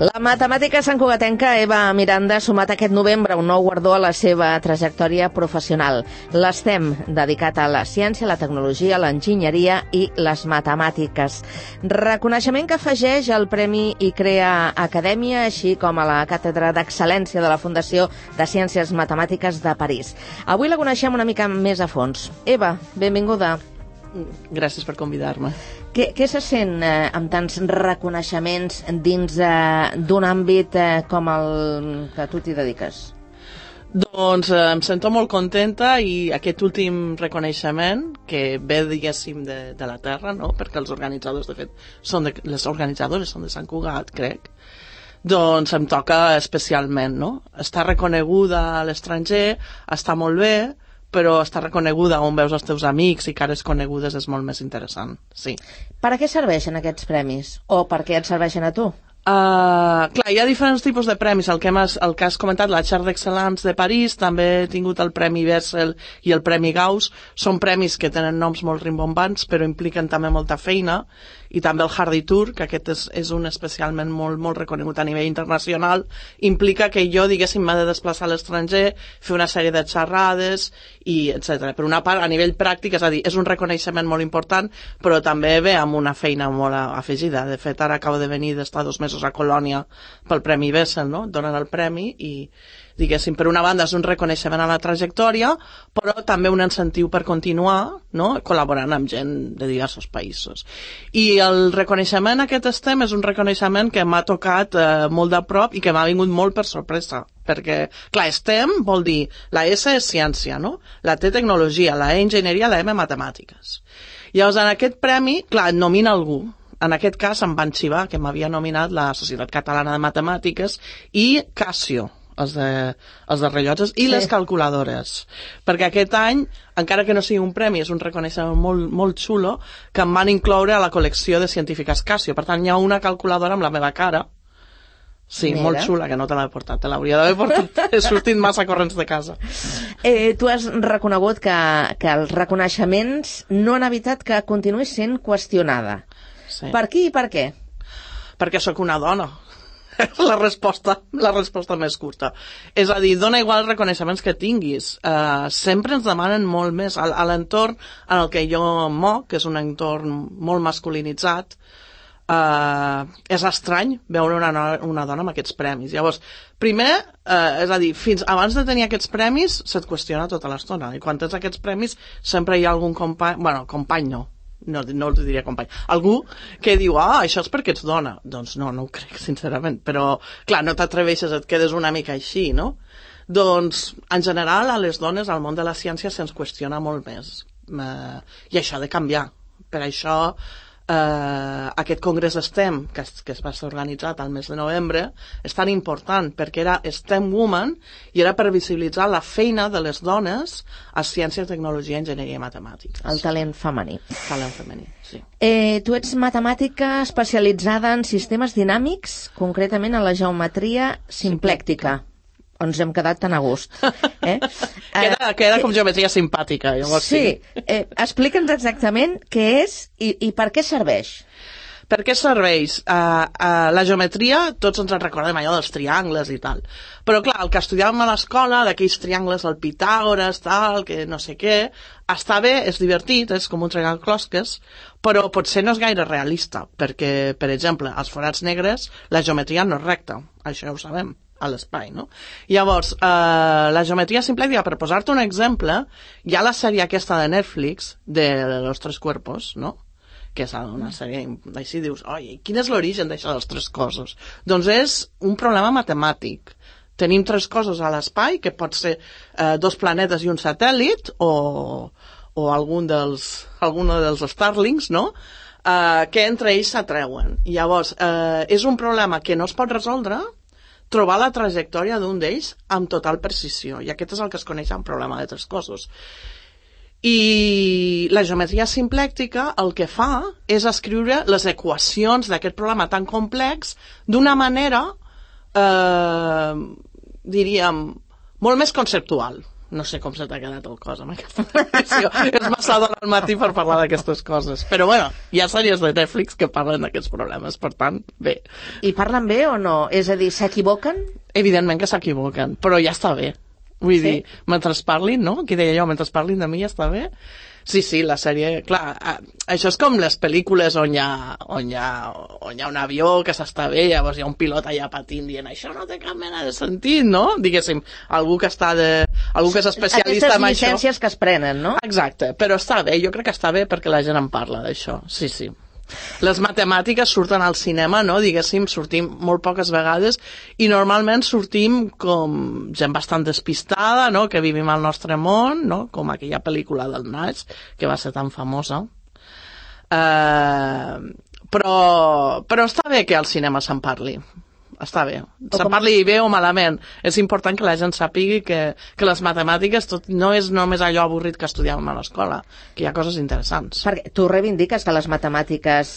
La matemàtica santcugatenca Eva Miranda ha sumat aquest novembre un nou guardó a la seva trajectòria professional. L'STEM, dedicat a la ciència, la tecnologia, l'enginyeria i les matemàtiques. Reconeixement que afegeix al Premi ICREA Acadèmia, així com a la Càtedra d'Excel·lència de la Fundació de Ciències Matemàtiques de París. Avui la coneixem una mica més a fons. Eva, benvinguda. Gràcies per convidar-me. Què se sent amb tants reconeixements dins d'un àmbit com el que tu t'hi dediques? Doncs em sento molt contenta i aquest últim reconeixement, que ve, diguéssim, de la Terra, no? Perquè els organitzadors, de fet, les organitzadores són de Sant Cugat, crec, doncs em toca especialment, no? Està reconeguda a l'estranger, està molt bé, però està reconeguda on veus els teus amics i cares conegudes és molt més interessant, sí. Per a què serveixen aquests premis? O per què et serveixen a tu? Clar, hi ha diferents tipus de premis. El que has comentat, la Chaire d'Excel·lence de París, també he tingut el Premi Bessel i el Premi Gauss. Són premis que tenen noms molt rimbombants, però impliquen també molta feina. I també el Hardy Tour, que aquest és un especialment molt reconegut a nivell internacional, implica que jo, diguéssim, m'he de desplaçar a l'estranger, fer una sèrie de xerrades, i etc. Per una part, a nivell pràctic, és a dir, és un reconeixement molt important, però també ve amb una feina molt afegida. De fet, ara acabo de venir d'estar 2 mesos a Colònia pel Premi Bessel, no? Donen el premi i, diguéssim, per una banda és un reconeixement a la trajectòria, però també un incentiu per continuar, no? Col·laborant amb gent de diversos països. I el reconeixement aquest STEM és un reconeixement que m'ha tocat molt de prop i que m'ha vingut molt per sorpresa, perquè, clar, STEM vol dir, la S és ciència, no? La T tecnologia, la E enginyeria, la M matemàtiques. Llavors, en aquest premi, clar, et nomina algú. En aquest cas em van xivar que m'havia nominat la Societat Catalana de Matemàtiques i Casio, els de rellotges, i les calculadores. Perquè aquest any, encara que no sigui un premi, és un reconeixement molt xulo, que em van incloure a la col·lecció de científiques Casio. Per tant, hi ha una calculadora amb la meva cara. Sí, mira. Molt xula, que no te l'he portat. Te l'hauria d'haver portat. He sortit massa corrents de casa. Tu has reconegut que els reconeixements no han evitat que continuïs sent qüestionada. Sí. Per qui i per què? Perquè sóc una dona. La resposta més curta. És a dir, dona igual els reconeixements que tinguis. Sempre ens demanen molt més. A l'entorn en el que jo em moc, que és un entorn molt masculinitzat, és estrany veure una dona amb aquests premis. Llavors, primer, és a dir, fins abans de tenir aquests premis, se't qüestiona tota l'estona. I quan tens aquests premis, sempre hi ha algun company, bueno, company no us diria company, algú que diu, això és perquè ets dona. Doncs no ho crec, sincerament, però clar, no t'atreveixes, et quedes una mica així, no? Doncs, en general, a les dones, al món de la ciència, se'ns qüestiona molt més, i això ha de canviar. Per això aquest congrés STEM, que es va ser organitzat al mes de novembre, és tan important, perquè era STEM Woman i era per visibilitzar la feina de les dones a ciència, tecnologia, enginyeria i matemàtiques. El talent femení. Talent femení, sí. Tu ets matemàtica especialitzada en sistemes dinàmics, concretament en la geometria simplèctica. Ens hem quedat tan a gust. Queda com geometria simpàtica. Sí. Explica'ns exactament què és i per què serveix. Per què serveix? La geometria, tots ens en recordem allò dels triangles i tal. Però clar, el que estudiàvem a l'escola, d'aquells triangles del Pitàgores, tal, que no sé què, està bé, és divertit, és com un triangle closques, però potser no és gaire realista, perquè, per exemple, als forats negres la geometria no és recta, això ja ho sabem, a l'espai, no? Llavors, la geometria simplèctica, per posar-te un exemple, hi ha la sèrie aquesta de Netflix, de Los Tres Cuerpos, no? Que és una sèrie, així dius, oi, quin és l'origen d'això dels tres cossos? Doncs és un problema matemàtic. Tenim 3 cossos a l'espai, que pot ser 2 planetes i un satèl·lit, o algun dels Starlings, no? Que entre ells s'atreuen. Llavors, és un problema que no es pot resoldre trobar la trajectòria d'un d'ells amb total precisió, i aquest és el que es coneix amb problema de 3 cossos. I la geometria simplèctica el que fa és escriure les equacions d'aquest problema tan complex d'una manera, diríem, molt més conceptual. No sé com se t'ha quedat el cos amb aquesta televisió. És massa d'hora al matí per parlar d'aquestes coses. Però bueno, hi ha sèries de Netflix que parlen d'aquests problemes, per tant, bé. I parlen bé o no? És a dir, s'equivoquen? Evidentment que s'equivoquen, però ja està bé. Vull dir, mentre parlin, no? Qui deia jo, mentre parlin de mi ja està bé? Sí, la sèrie, clar, això és com les pel·lícules on hi ha un avió que s'està bé, llavors hi ha un pilot allà patint dient això no té cap mena de sentit, no? Diguéssim, algú que és especialista en això. Aquestes llicències que es prenen, no? Exacte, però està bé, jo crec que està bé perquè la gent en parla d'això, sí. Les matemàtiques surten al cinema, no? Diguéssim, sortim molt poques vegades i normalment sortim com gent bastant despistada, no? Que vivim al nostre món, no? Com aquella pel·lícula del Naix, que va ser tan famosa. Però està bé que al cinema se'n parli. Està bé. Se'n parli bé o malament. És important que la gent sàpigui que les matemàtiques no és només allò avorrit que estudiàvem a l'escola, que hi ha coses interessants. Perquè tu reivindiques que les matemàtiques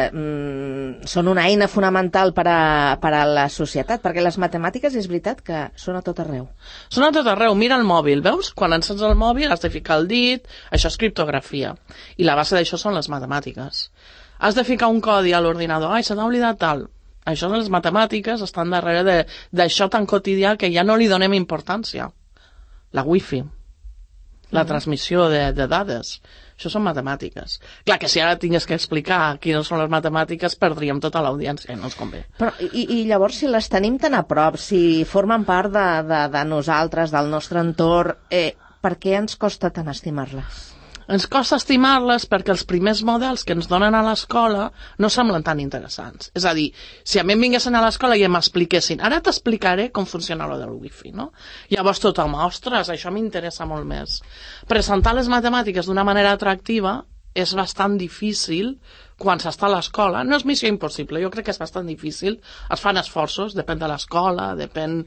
són una eina fonamental per a la societat, perquè les matemàtiques és veritat que són a tot arreu. Són a tot arreu. Mira el mòbil, veus? Quan encens el mòbil has de ficar el dit, això és criptografia. I la base d'això són les matemàtiques. Has de ficar un codi a l'ordinador. Ai, se t'ha oblidat tal. Això de les matemàtiques estan darrere d'això tan quotidià que ja no li donem importància. La wifi, la transmissió de dades, això són matemàtiques. Clar que si ara tingués que explicar quines són les matemàtiques perdríem tota l'audiència, no ens convé. Però, i llavors si les tenim tan a prop, si formen part de nosaltres, del nostre entorn, per què ens costa tant estimar-les? Ens costa estimar-les perquè els primers models que ens donen a l'escola no semblen tan interessants. És a dir, si a mi em vinguessin a l'escola i m'expliquessin ara t'explicaré com funciona lo del wifi, no? Llavors tothom, ostres, això m'interessa molt més. Presentar les matemàtiques d'una manera atractiva és bastant difícil quan s'està a l'escola. No és missió impossible, jo crec que és bastant difícil. Es fan esforços, depèn de l'escola, depèn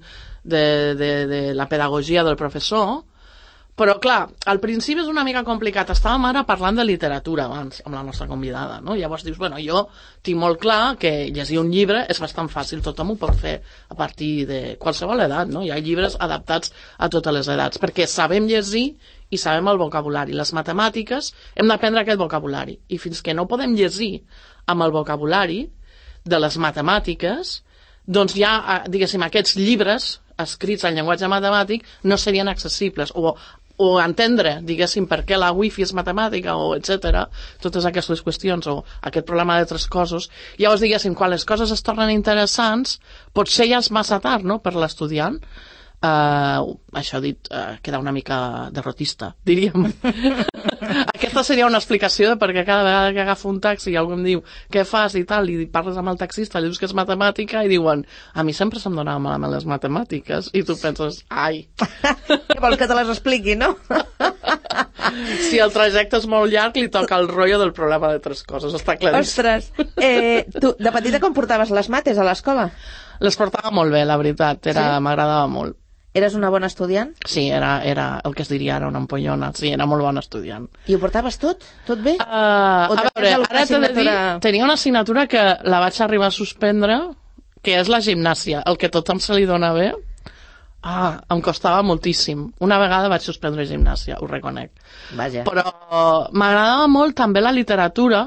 de la pedagogia del professor. Però, clar, al principi és una mica complicat. Estàvem ara parlant de literatura abans, amb la nostra convidada, no? Llavors dius, bueno, jo tinc molt clar que llegir un llibre és bastant fàcil, tothom ho pot fer a partir de qualsevol edat, no? Hi ha llibres adaptats a totes les edats, perquè sabem llegir i sabem el vocabulari. Les matemàtiques hem d'aprendre aquest vocabulari, i fins que no podem llegir amb el vocabulari de les matemàtiques, doncs ja, diguéssim, aquests llibres escrits en llenguatge matemàtic no serien accessibles, o entendre, diguéssim, per què la wifi és matemàtica, o etc. Totes aquestes qüestions, o aquest problema de tres coses. Llavors, diguéssim, quan les coses es tornen interessants, potser ja és massa tard, no?, per l'estudiant. Això dit, queda una mica derrotista, diríem. Aquesta seria una explicació de perquè cada vegada que agafo un taxi i algú em diu què fas i tal, i parles amb el taxista, li dius que és matemàtica i diuen, a mi sempre se'm donaven malament les matemàtiques, i tu penses, ai. Què vols que te les expliqui, no? Si el trajecte és molt llarg, li toca el rotllo del problema de tres coses, està claríssim. Ostres, tu de petita com portaves les mates a l'escola? Les portava molt bé, la veritat, m'agradava molt. Eres una bona estudiant? Sí, era el que es diria ara una ampollona. Sí, era molt bona estudiant. I ho portaves tot? Tot bé? A veure, ara t'he de dir, tenia una assignatura que la vaig arribar a suspendre, que és la gimnàsia, el que tothom se li dona bé. Em costava moltíssim. Una vegada vaig suspendre gimnàsia, ho reconec. Vaja. Però m'agradava molt també la literatura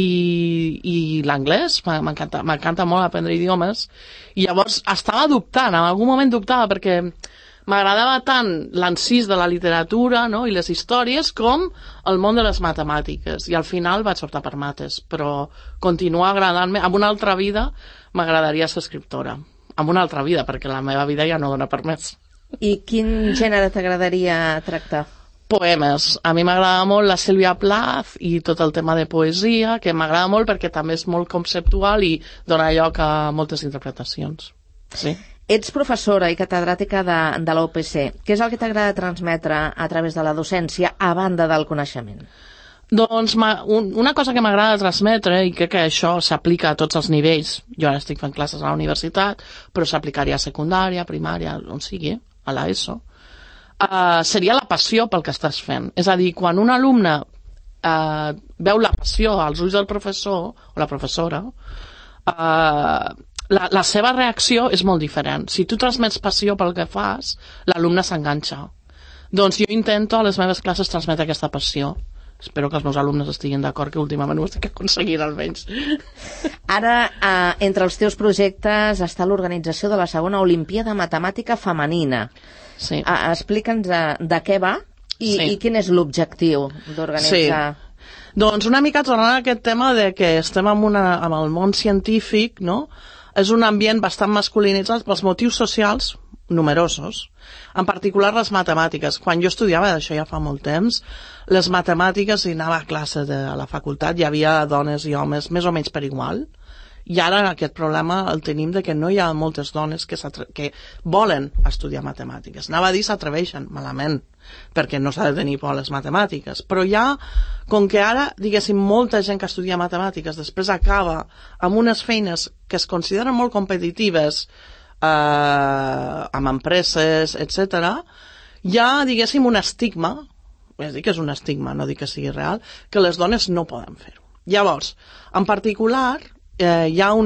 i l'anglès, m'encanta molt aprendre idiomes, i llavors estava dubtant, en algun moment dubtava, perquè m'agradava tant l'encís de la literatura, no?, i les històries, com el món de les matemàtiques, i al final vaig optar per mates, però continua agradant-me. En una altra vida m'agradaria ser escriptora, en una altra vida, perquè la meva vida ja no dona per més. I quin gènere t'agradaria tractar? Poemes. A mi m'agrada molt la Sílvia Plath i tot el tema de poesia, que m'agrada molt perquè també és molt conceptual i dona lloc a moltes interpretacions. Sí. Ets professora i catedràtica de la UPC. Què és el que t'agrada transmetre a través de la docència a banda del coneixement? Doncs una cosa que m'agrada transmetre, i crec que això s'aplica a tots els nivells, jo ara estic fent classes a la universitat, però s'aplicaria a secundària, primària, on sigui, a l'ESO, seria la passió pel que estàs fent. És a dir, quan un alumne veu la passió als ulls del professor o la professora, la seva reacció és molt diferent. Si tu transmets passió pel que fas, l'alumne s'enganxa. Doncs jo intento a les meves classes transmetre aquesta passió. Espero que els meus alumnes estiguin d'acord, que últimament ho estic aconseguint almenys. Ara, entre els teus projectes està l'organització de la segona Olimpíada Matemàtica Femenina. Sí. Explica'ns de què va i quin és l'objectiu d'organitzar... Sí. Doncs una mica tornant a aquest tema de que estem amb el món científic, no? És un ambient bastant masculinitzat pels motius socials numerosos, en particular les matemàtiques. Quan jo estudiava, d'això ja fa molt temps, les matemàtiques, i anava a classe a la facultat, hi havia dones i homes més o menys per igual, i ara aquest problema el tenim de que no hi ha moltes dones que volen estudiar matemàtiques. Anava a dir s'atreveixen, malament, perquè no s'ha de tenir por a les matemàtiques, però ja, com que ara, diguéssim, molta gent que estudia matemàtiques després acaba amb unes feines que es consideren molt competitives, amb empreses, etc., hi ha, diguéssim, un estigma, és dir que és un estigma, no dic que sigui real, que les dones no poden fer-ho. Llavors, en particular, hi ha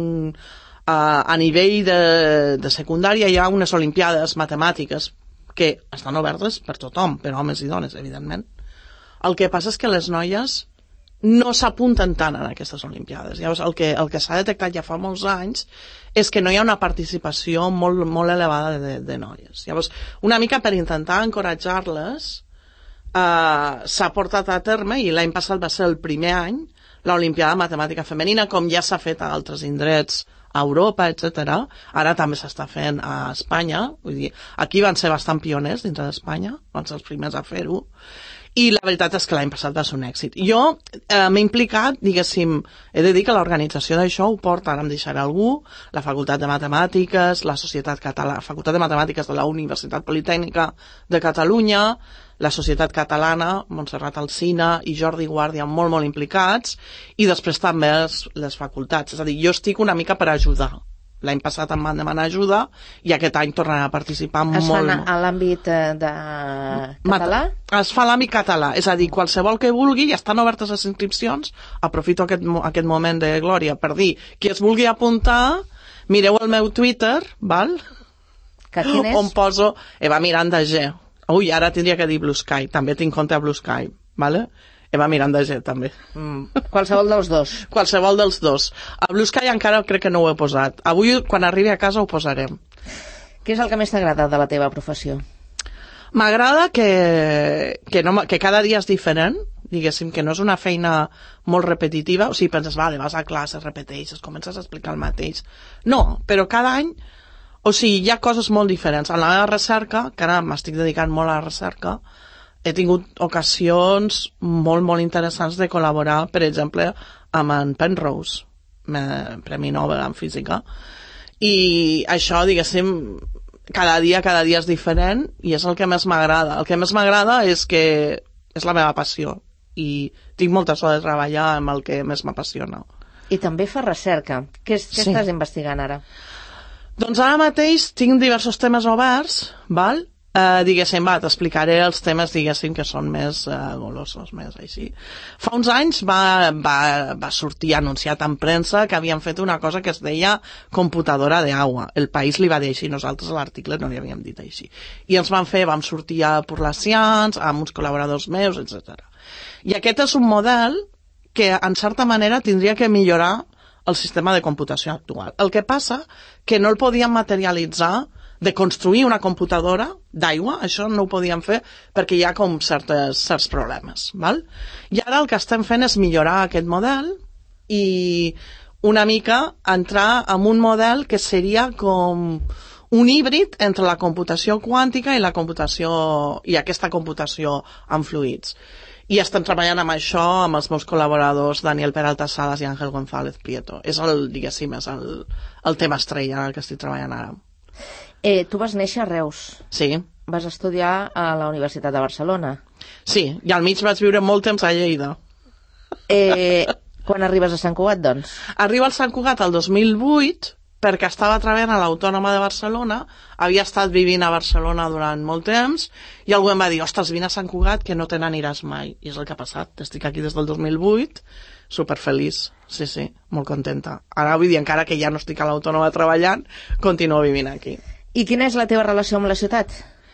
a nivell de secundària hi ha unes olimpiades matemàtiques que estan obertes per tothom, per homes i dones, evidentment. El que passa és que les noies no s'apunten tant en aquestes olimpiades. Llavors, el que s'ha detectat ja fa molts anys és que no hi ha una participació molt, molt elevada de noies. Llavors, una mica per intentar encoratjar-les, s'ha portat a terme, i l'any passat va ser el primer any, l'Olimpiada Matemàtica Femenina, com ja s'ha fet a altres indrets, a Europa, etc. Ara també s'està fent a Espanya, vull dir, aquí van ser bastant pioners dintre d'Espanya, van ser els primers a fer-ho, i la veritat és que l'any passat va ser un èxit. Jo m'he implicat, diguéssim, he de dir que l'organització d'això ho porta, ara em deixarà algú, la Facultat de Matemàtiques, la Facultat de Matemàtiques de la Universitat Politècnica de Catalunya, la Societat Catalana, Montserrat Alsina i Jordi Guàrdia molt, molt implicats, i després també les facultats. És a dir, jo estic una mica per ajudar. L'any passat em van demanar ajuda i aquest any tornaré a participar molt. Es fan a l'àmbit de català? Es fa a l'àmbit català, és a dir, qualsevol que vulgui, ja estan obertes les inscripcions, aprofito aquest moment de glòria per dir, qui es vulgui apuntar, mireu el meu Twitter, val? Que quin és? On poso Eva Miranda G. Ui, ara tindria que dir Blue Sky, també tinc compte a Blue Sky, vale? Eva Miranda G, també. Qualsevol dels dos. Qualsevol dels dos. A Blue Sky encara crec que no ho he posat. Avui, quan arribi a casa, ho posarem. Què és el que més t'agrada de la teva professió? M'agrada que cada dia és diferent, diguéssim, que no és una feina molt repetitiva, o sigui, penses, vale, vas a classe, repeteixes, comences a explicar el mateix. No, però cada any, o sigui, hi ha coses molt diferents. En la meva recerca, que ara m'estic dedicant molt a la recerca, he tingut ocasions molt, molt interessants de col·laborar, per exemple, amb en Penrose, Premi Nobel en Física, i això, diguéssim, cada dia és diferent, i és el que més m'agrada. El que més m'agrada és que és la meva passió, i tinc molta sort de treballar amb el que més m'apassiona. I també fa recerca. Què estàs investigant ara? Doncs ara mateix tinc diversos temes oberts, val? Diguéssim, t'explicaré els temes, diguéssim, que són més golosos, més així. Fa uns anys va sortir anunciat en premsa que havien fet una cosa que es deia computadora d'aigua. El País li va dir així, nosaltres a l'article no li havíem dit així. I ens vam sortir a Pour la Science, amb uns col·laboradors meus, etc. I aquest és un model que, en certa manera, tindria que millorar el sistema de computació actual. El que passa que no el podíem materialitzar de construir una computadora d'aigua, això no ho podíem fer perquè hi ha com certs problemes, val? I ara el que estem fent és millorar aquest model i una mica entrar en un model que seria com un híbrid entre la computació quàntica i aquesta computació amb fluids. I estem treballant amb això amb els meus col·laboradors Daniel Peralta Salas i Ángel González Prieto. És diguéssim, és el tema estrella en el que estic treballant ara. Tu vas néixer a Reus. Sí. Vas estudiar a la Universitat de Barcelona. Sí, i al mig vaig viure molt temps a Lleida. Quan arribes a Sant Cugat, doncs? Arriba al Sant Cugat el 2008 perquè estava treballant a l'Autònoma de Barcelona, havia estat vivint a Barcelona durant molt temps, i algú em va dir, ostres, vine a Sant Cugat que no te n'aniràs mai. I és el que ha passat. Estic aquí des del 2008, superfeliç. Sí, molt contenta. Ara vull dir, encara que ja no estic a l'Autònoma treballant, continuo vivint aquí. I quina és la teva relació amb la ciutat?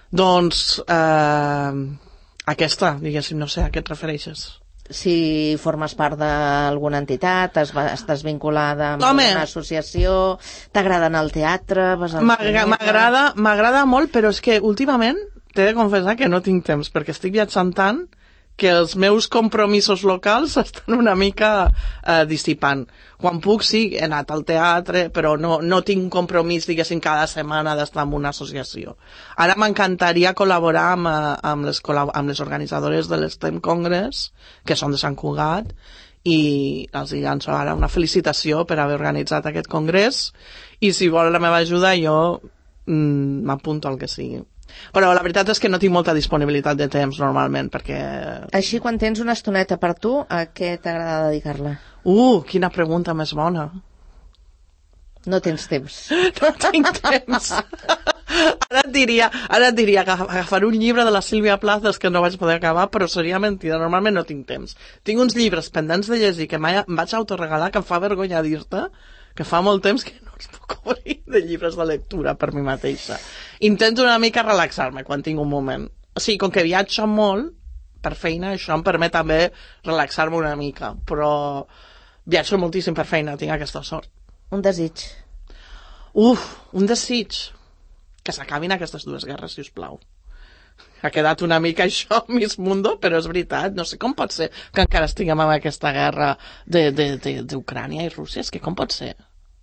Doncs aquesta, diguéssim, no sé, a què et refereixes? Si formes part d'alguna entitat, estàs vinculada amb Home, una associació, t'agrada anar al teatre, vas al cinema... M'agrada molt, però és que últimament t'he de confessar que no tinc temps, perquè estic viatjant tant que els meus compromisos locals estan una mica dissipant. Quan puc, sí, he anat al teatre, però no tinc un compromís, diguéssim, cada setmana d'estar en una associació. Ara m'encantaria col·laborar amb les organitzadores de l'STEM Congress, que són de Sant Cugat, i els llanço ara una felicitació per haver organitzat aquest congrés, i si vol la meva ajuda jo m'apunto al que sigui. Però la veritat és que no tinc molta disponibilitat de temps normalment, perquè... Així, quan tens una estoneta per tu, a què t'agrada dedicar-la? Quina pregunta més bona. No tens temps. No tinc temps. Ara et diria agafar un llibre de la Sílvia Plath dels que no vaig poder acabar, però seria mentida, normalment no tinc temps. Tinc uns llibres pendents de llegir que em vaig autoregalar, que em fa vergonya dir-te, que fa molt temps que no els puc obrir de llibres de lectura per mi mateixa. Intento una mica relaxar-me quan tinc un moment. O sigui, com que viatjo molt, per feina, això em permet també relaxar-me una mica, però viatjo moltíssim per feina, tinc aquesta sort. Un desig. Un desig. Que s'acabin aquestes dues guerres, si us plau. Ha quedat una mica això, Miss Mundo, però és veritat. No sé com pot ser que encara estiguem amb aquesta guerra d'Ucrània i Rússia. És que com pot ser?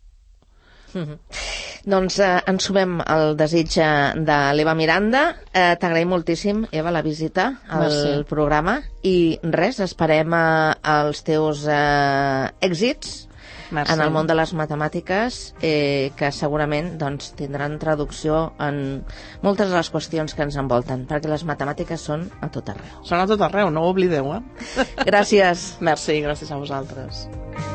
Doncs ens sumem al desig de l'Eva Miranda. T'agraïm moltíssim, Eva, la visita al programa. I res, esperem els teus èxits en el món de les matemàtiques, que segurament doncs, tindran traducció en moltes de les qüestions que ens envolten, perquè les matemàtiques són a tot arreu. Són a tot arreu, no ho oblideu, Gràcies. Merci, gràcies a vosaltres.